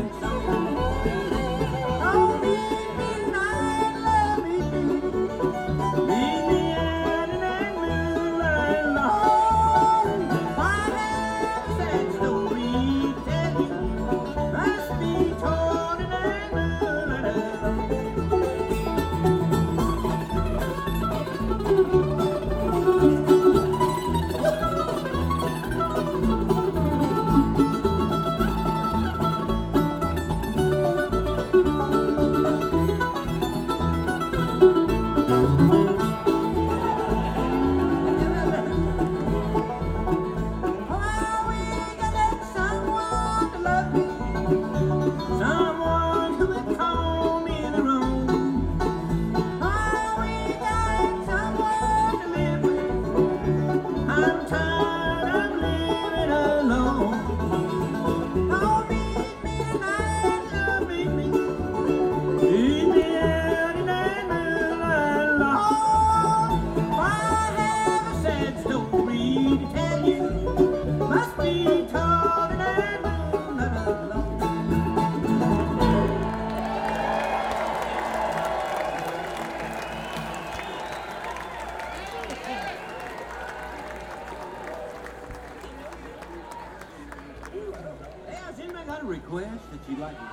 Request that you'd like to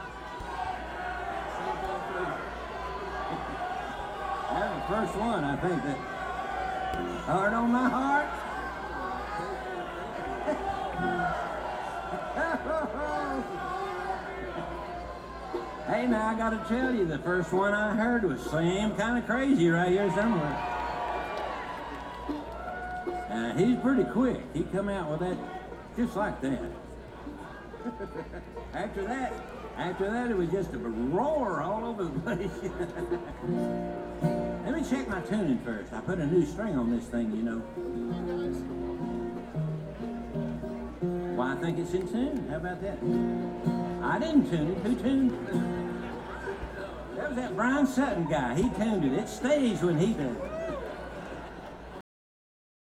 that's the first one, I think, that hard on my heart. Hey, now I gotta tell you, the first one I heard was Slim Kind of Crazy right here somewhere. He's pretty quick. He come out with that just like that. After that, it was just a roar all over the place. Let me check my tuning first. I put a new string on this thing, you know. Well, I think it's in tune. How about that? I didn't tune it. Who tuned it? That was that Brian Sutton guy. He tuned it. It stays when he does it.